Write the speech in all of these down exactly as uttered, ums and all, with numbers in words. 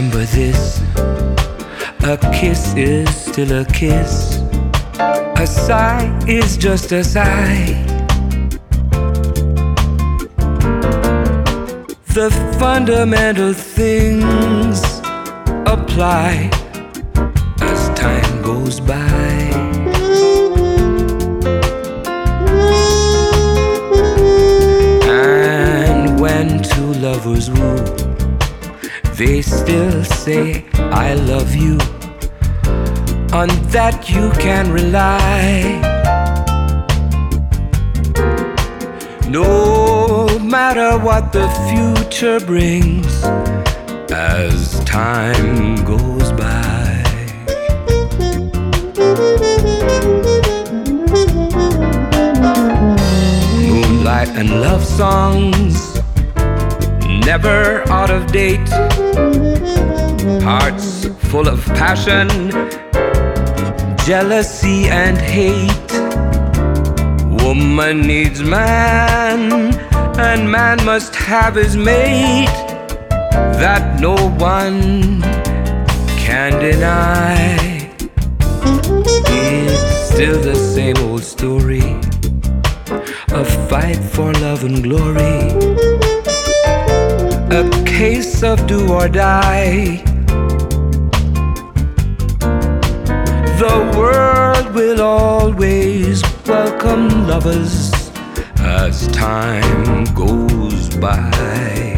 remember this, a kiss is still a kiss, a sigh is just a sigh. The fundamental things apply as time goes by. And when two lovers woo, they still say I love you. On that you can rely. No matter what the future brings as time goes by. Moonlight and love songs, never out of date. Hearts full of passion, jealousy and hate. Woman needs man, and man must have his mate. That no one can deny. It's still the same old story, a fight for love and glory, a case of do or die. The world will always welcome lovers as time goes by.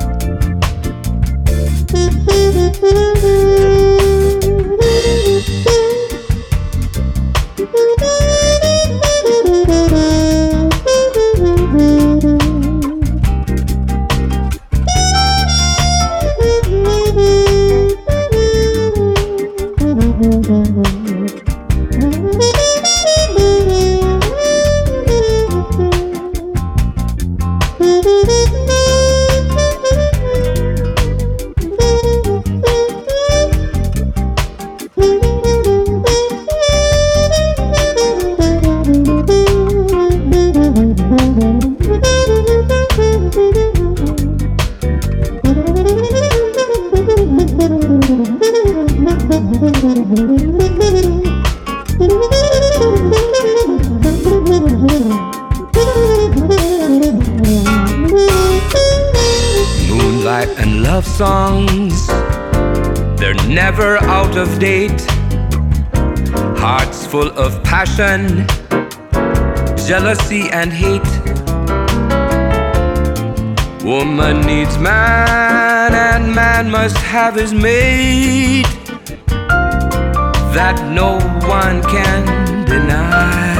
Moonlight and love songs, they're never out of date. Hearts full of passion, jealousy and hate. Woman needs man, and man must have his mate. That no one can deny.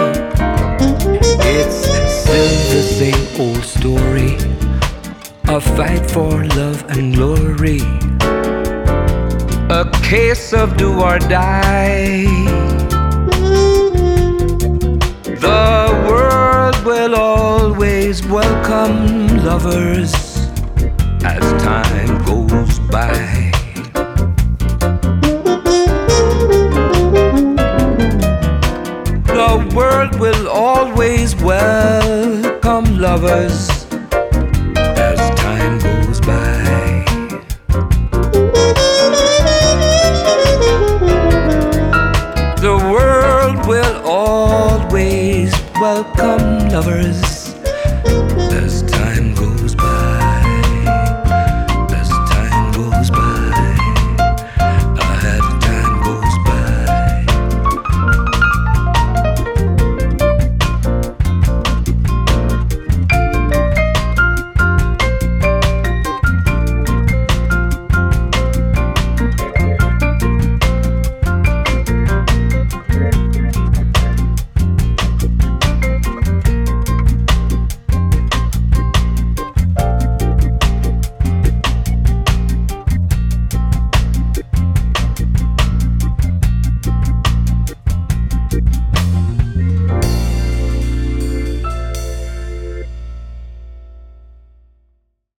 It's still the same old story, a fight for love and glory, a case of do or die. The world will always welcome lovers as time goes by. The world will always welcome lovers as time goes by. The world will always welcome lovers